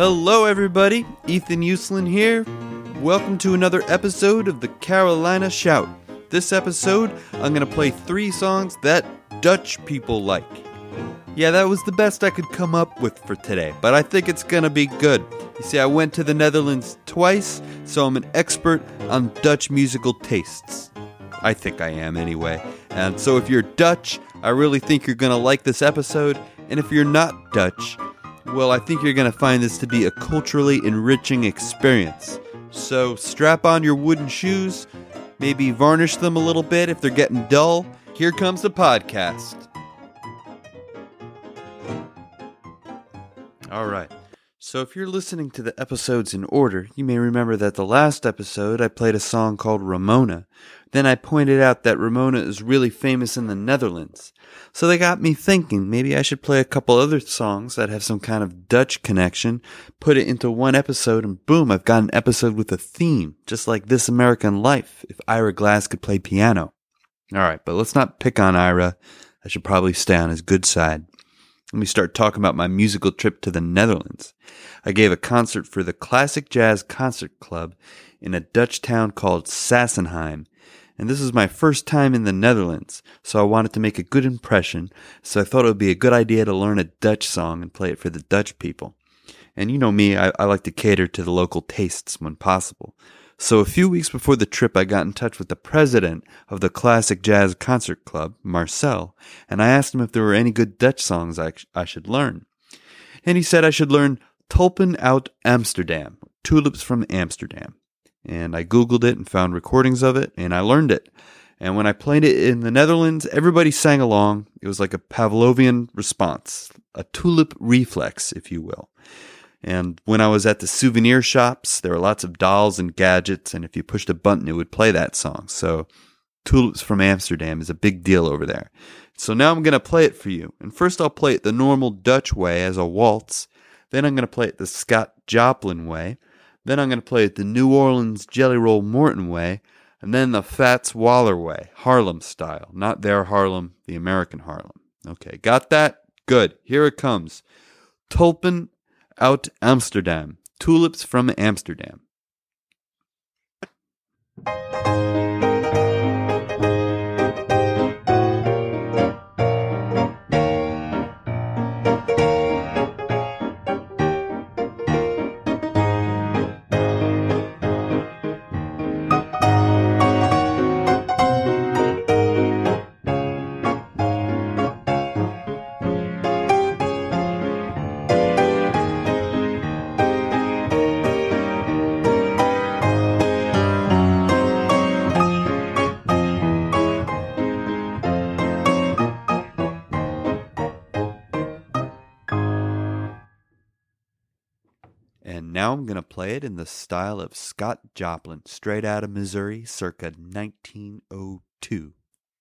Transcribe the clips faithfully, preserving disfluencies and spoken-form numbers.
Hello everybody, Ethan Uslan here. Welcome to another episode of the Carolina Shout. This episode, I'm going to play three songs that Dutch people like. Yeah, that was the best I could come up with for today, but I think it's going to be good. You see, I went to the Netherlands twice, so I'm an expert on Dutch musical tastes. I think I am anyway. And so if you're Dutch, I really think you're going to like this episode. And if you're not Dutch, well, I think you're going to find this to be a culturally enriching experience. So strap on your wooden shoes, maybe varnish them a little bit if they're getting dull. Here comes the podcast. All right. So if you're listening to the episodes in order, you may remember that the last episode I played a song called Ramona. Then I pointed out that Ramona is really famous in the Netherlands. So they got me thinking maybe I should play a couple other songs that have some kind of Dutch connection, put it into one episode, and boom, I've got an episode with a theme, just like This American Life, if Ira Glass could play piano. All right, but let's not pick on Ira. I should probably stay on his good side. Let me start talking about my musical trip to the Netherlands. I gave a concert for the Classic Jazz Concert Club in a Dutch town called Sassenheim. And this was my first time in the Netherlands, so I wanted to make a good impression, so I thought it would be a good idea to learn a Dutch song and play it for the Dutch people. And you know me, I, I like to cater to the local tastes when possible. So a few weeks before the trip, I got in touch with the president of the Classic Jazz Concert Club, Marcel, and I asked him if there were any good Dutch songs I, I should learn. And he said I should learn Tulpen uit Amsterdam, Tulips from Amsterdam. And I Googled it and found recordings of it, and I learned it. And when I played it in the Netherlands, everybody sang along. It was like a Pavlovian response, a tulip reflex, if you will. And when I was at the souvenir shops, there were lots of dolls and gadgets, and if you pushed a button, it would play that song. So Tulips from Amsterdam is a big deal over there. So now I'm going to play it for you. And first I'll play it the normal Dutch way as a waltz. Then I'm going to play it the Scott Joplin way. Then I'm going to play it the New Orleans Jelly Roll Morton way, and then the Fats Waller way, Harlem style. Not their Harlem, the American Harlem. Okay, got that? Good. Here it comes. Tulpen uit Amsterdam, Tulips from Amsterdam. And now I'm going to play it in the style of Scott Joplin, straight out of Missouri, circa nineteen oh two.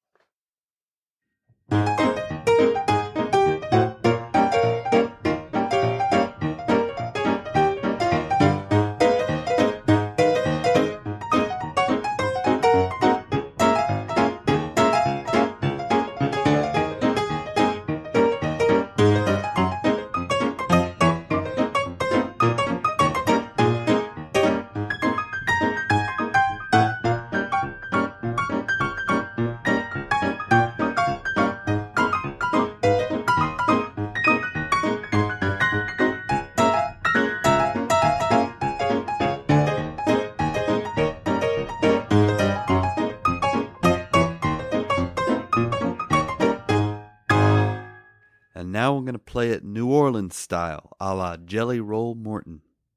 And now I'm going to play it New Orleans style, a la Jelly Roll Morton.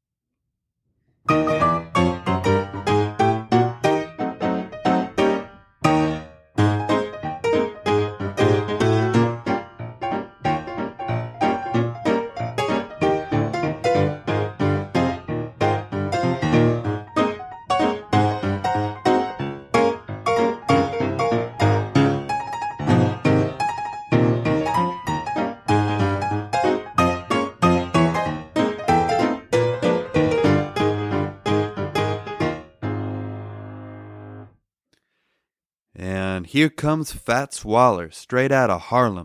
And here comes Fats Waller, straight out of Harlem.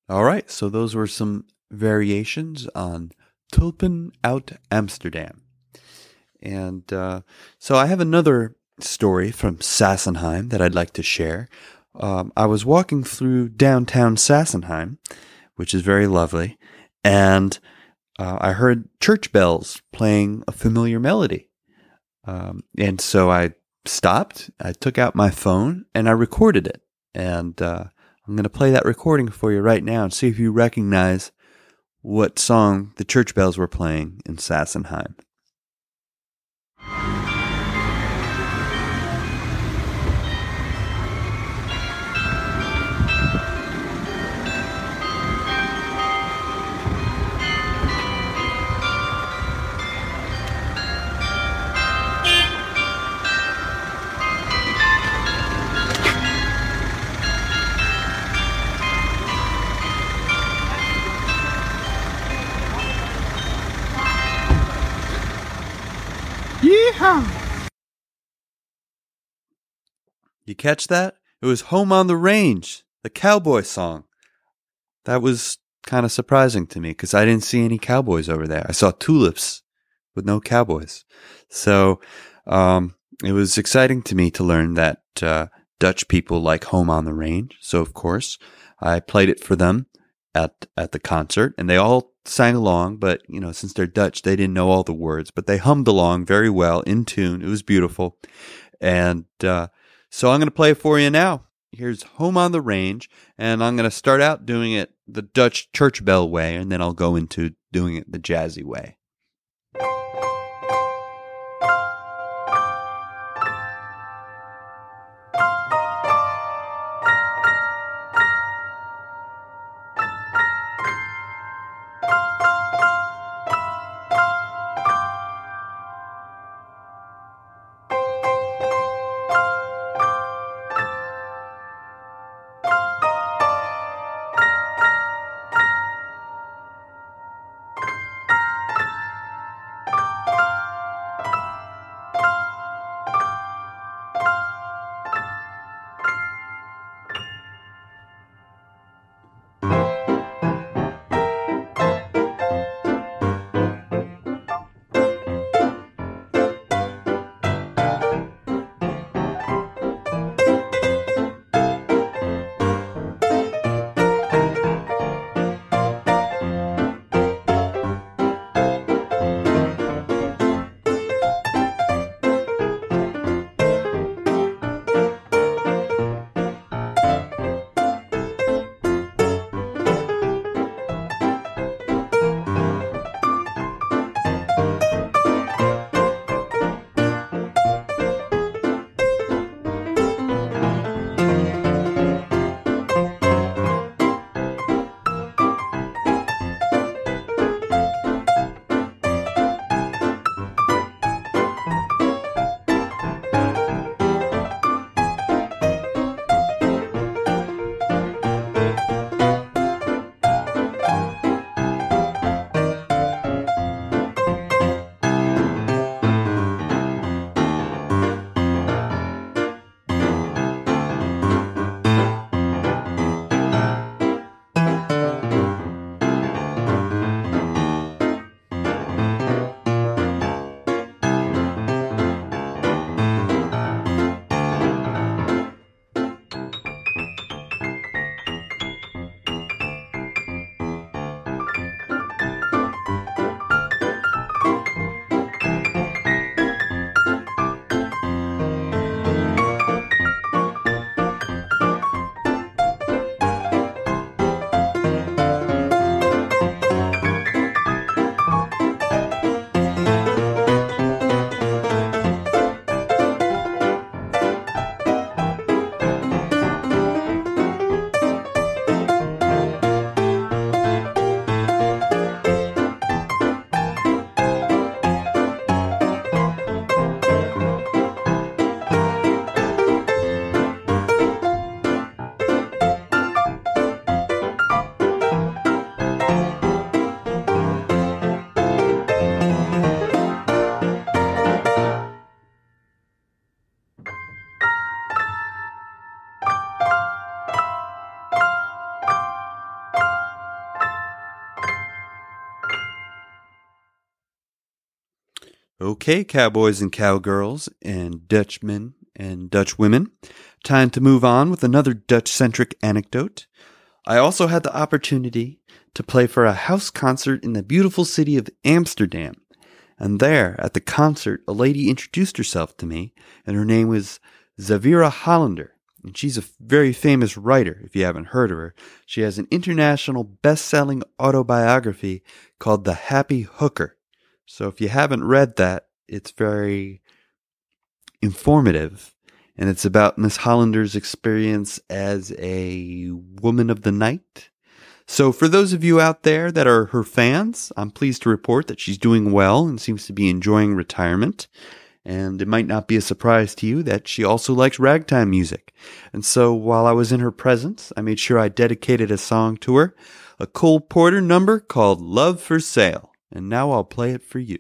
All right, so those were some variations on Tulpen uit Amsterdam. And uh, so I have another story from Sassenheim that I'd like to share. Um, I was walking through downtown Sassenheim, which is very lovely, and uh, I heard church bells playing a familiar melody. Um, and so I stopped, I took out my phone, and I recorded it. And uh, I'm going to play that recording for you right now and see if you recognize what song the church bells were playing in Sassenheim. You catch that? It was Home on the Range, the cowboy song. That was kind of surprising to me because I didn't see any cowboys over there. I saw tulips with no cowboys. So um, it was exciting to me to learn that uh, Dutch people like Home on the Range. So, of course, I played it for them at at the concert, and they all sang along. But, you know, since they're Dutch, they didn't know all the words, but they hummed along very well in tune. It was beautiful. And uh, so I'm going to play it for you now. Here's Home on the Range, and I'm going to start out doing it the Dutch church bell way, and then I'll go into doing it the jazzy way. Okay, cowboys and cowgirls, and Dutchmen and Dutch women, time to move on with another Dutch-centric anecdote. I also had the opportunity to play for a house concert in the beautiful city of Amsterdam. And there, at the concert, a lady introduced herself to me, and her name was Zavira Hollander. And she's a very famous writer, if you haven't heard of her. She has an international best-selling autobiography called The Happy Hooker. So if you haven't read that, it's very informative. And it's about Miss Hollander's experience as a woman of the night. So for those of you out there that are her fans, I'm pleased to report that she's doing well and seems to be enjoying retirement. And it might not be a surprise to you that she also likes ragtime music. And so while I was in her presence, I made sure I dedicated a song to her, a Cole Porter number called Love for Sale. And now I'll play it for you.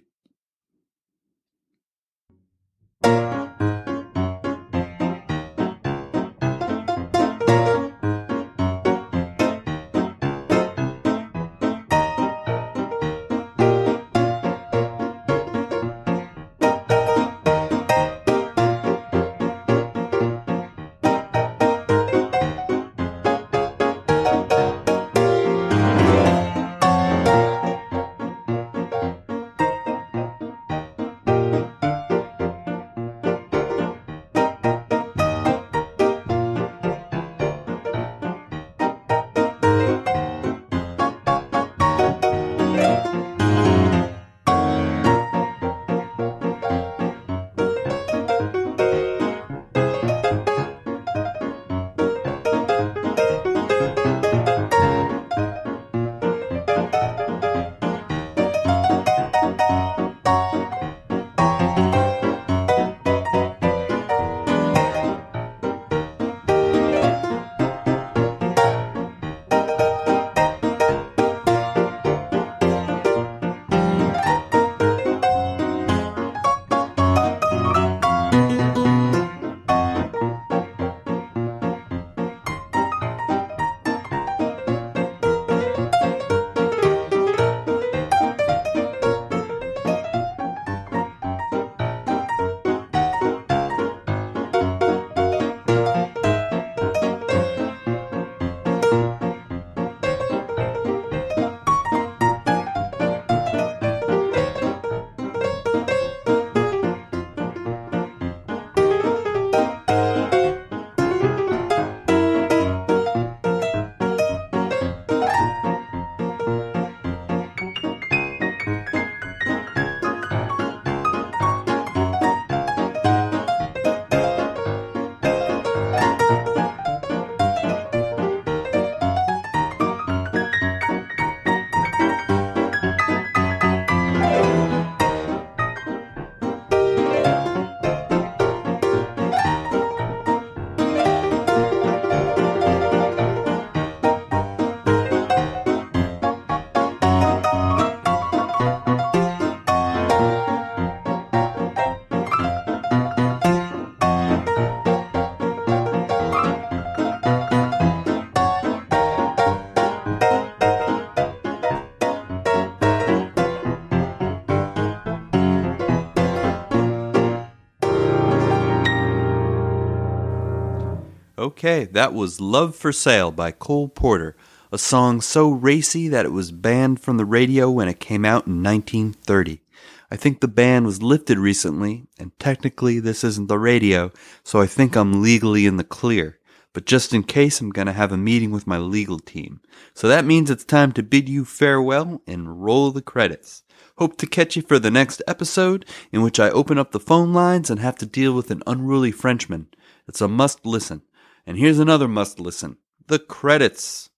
Okay, that was Love for Sale by Cole Porter, a song so racy that it was banned from the radio when it came out in nineteen thirty. I think the ban was lifted recently, and technically this isn't the radio, so I think I'm legally in the clear. But just in case, I'm going to have a meeting with my legal team. So that means it's time to bid you farewell and roll the credits. Hope to catch you for the next episode, in which I open up the phone lines and have to deal with an unruly Frenchman. It's a must listen. And here's another must listen. The credits.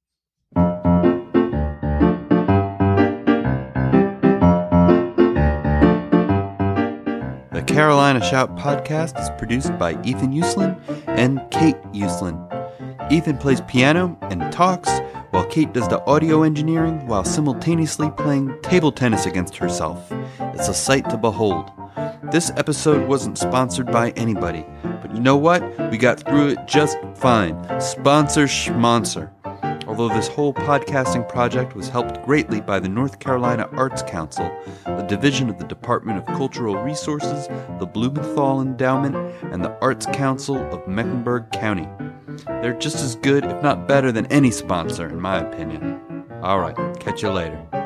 The Carolina Shout podcast is produced by Ethan Uslan and Kate Uslan. Ethan plays piano and talks, while Kate does the audio engineering while simultaneously playing table tennis against herself. It's a sight to behold. This episode wasn't sponsored by anybody, but you know what? We got through it just fine. Sponsor schmonser. although this whole podcasting project was helped greatly by the North Carolina Arts Council, a division of the Department of Cultural Resources, the Blumenthal Endowment, and the Arts Council of Mecklenburg County. They're just as good, if not better, than any sponsor, in my opinion. Alright, catch you later.